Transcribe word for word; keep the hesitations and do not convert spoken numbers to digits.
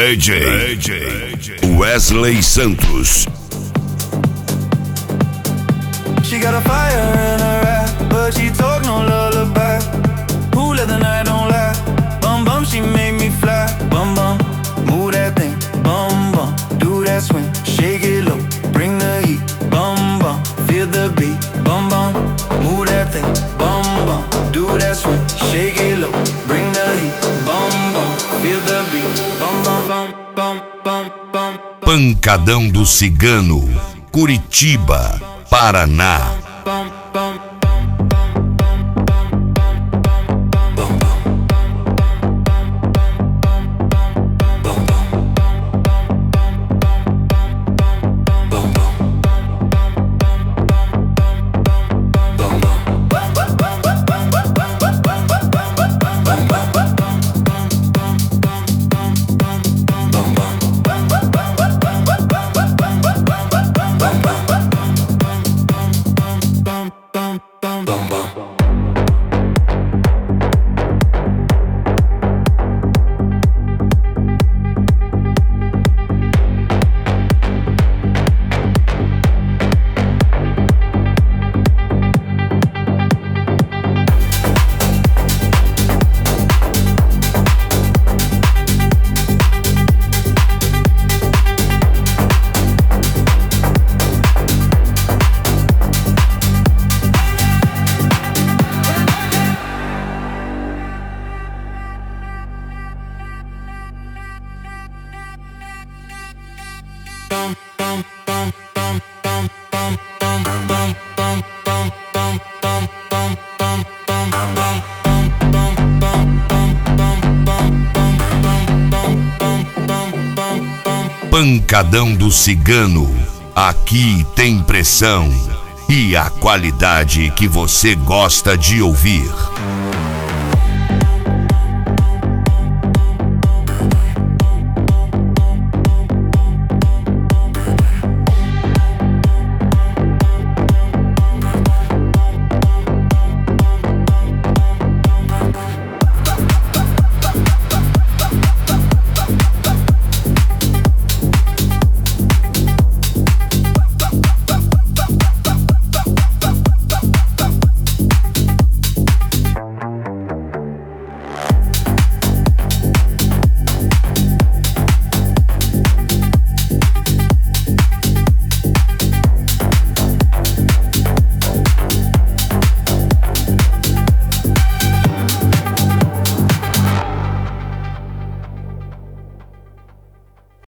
D J, D J Wesley Santos. She got a fire in her eye, but she talk no lullaby. Who let the night don't lie? Bum bum, she make me fly. Bum bum, move that thing. Bum bum, do that swing. Shake it low, bring the heat. Bum bum, feel the beat. Bum bum, move that thing. Bum bum, do that swing. Shake it low, bring the heat. Bum bum, feel the beat. Bum bum bum bum bum bum. Pancadão do Cigano, Curitiba, Paraná. Bum bum. Pancadão do Cigano, aqui tem pressão e a qualidade que você gosta de ouvir.